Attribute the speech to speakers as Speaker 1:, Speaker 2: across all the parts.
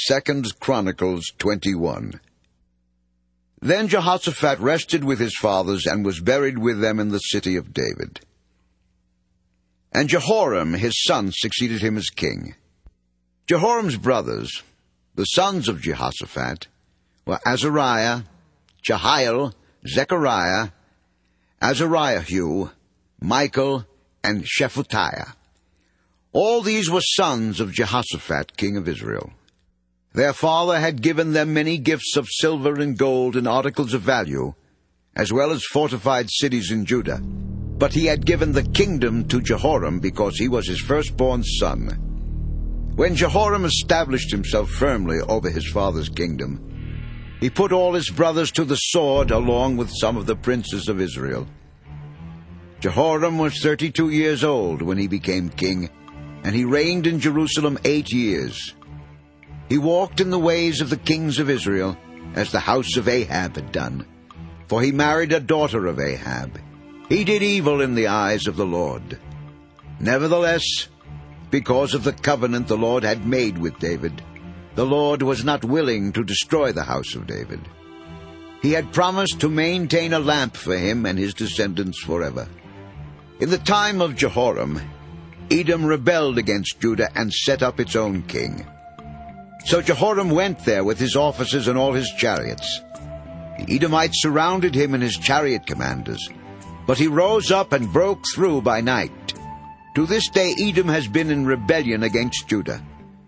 Speaker 1: 2 Chronicles 21. Then Jehoshaphat rested with his fathers and was buried with them in the city of David. And Jehoram his son succeeded him as king. Jehoram's brothers, the sons of Jehoshaphat, were Azariah, Jehiel, Zechariah, Azariahu, Michael, and Shephatiah. All these were sons of Jehoshaphat, king of Israel. Their father had given them many gifts of silver and gold and articles of value, as well as fortified cities in Judah. But he had given the kingdom to Jehoram because he was his firstborn son. When Jehoram established himself firmly over his father's kingdom, he put all his brothers to the sword along with some of the princes of Israel. Jehoram was 32 years old when he became king, and he reigned in Jerusalem 8 years. He walked in the ways of the kings of Israel, as the house of Ahab had done, for he married a daughter of Ahab. He did evil in the eyes of the Lord. Nevertheless, because of the covenant the Lord had made with David, the Lord was not willing to destroy the house of David. He had promised to maintain a lamp for him and his descendants forever. In the time of Jehoram, Edom rebelled against Judah and set up its own king. So Jehoram went there with his officers and all his chariots. The Edomites surrounded him and his chariot commanders, but he rose up and broke through by night. To this day Edom has been in rebellion against Judah.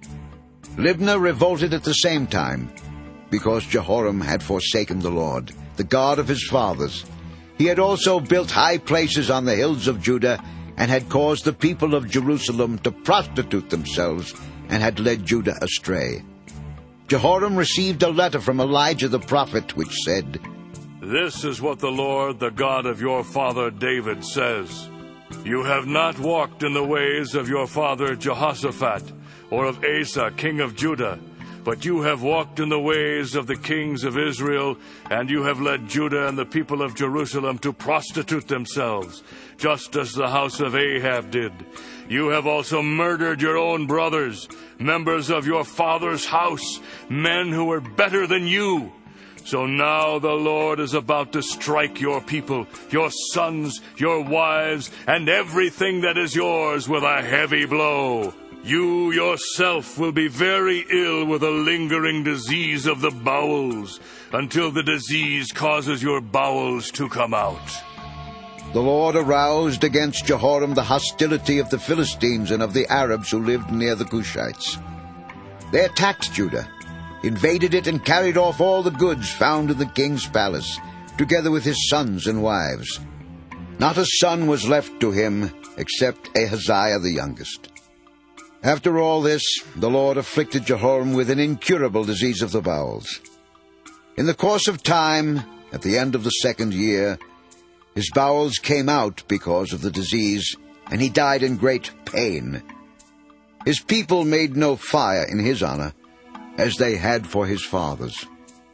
Speaker 1: Libnah revolted at the same time, because Jehoram had forsaken the Lord, the God of his fathers. He had also built high places on the hills of Judah, and had caused the people of Jerusalem to prostitute themselves, and had led Judah astray. Jehoram received a letter from Elijah the prophet, which said,
Speaker 2: "This is what the Lord, the God of your father David, says. You have not walked in the ways of your father Jehoshaphat, or of Asa, king of Judah, but you have walked in the ways of the kings of Israel, and you have led Judah and the people of Jerusalem to prostitute themselves, just as the house of Ahab did. You have also murdered your own brothers, members of your father's house, men who were better than you. So now the Lord is about to strike your people, your sons, your wives, and everything that is yours with a heavy blow. You yourself will be very ill with a lingering disease of the bowels, until the disease causes your bowels to come out."
Speaker 1: The Lord aroused against Jehoram the hostility of the Philistines and of the Arabs who lived near the Cushites. They attacked Judah, invaded it, and carried off all the goods found in the king's palace, together with his sons and wives. Not a son was left to him, except Ahaziah the youngest. After all this, the Lord afflicted Jehoram with an incurable disease of the bowels. In the course of time, at the end of the 2nd year, his bowels came out because of the disease, and he died in great pain. His people made no fire in his honor, as they had for his fathers.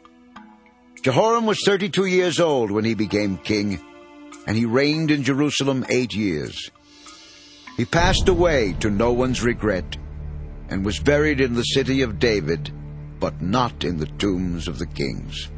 Speaker 1: Jehoram was 32 years old when he became king, and he reigned in Jerusalem 8 years. He passed away to no one's regret, and was buried in the city of David, but not in the tombs of the kings.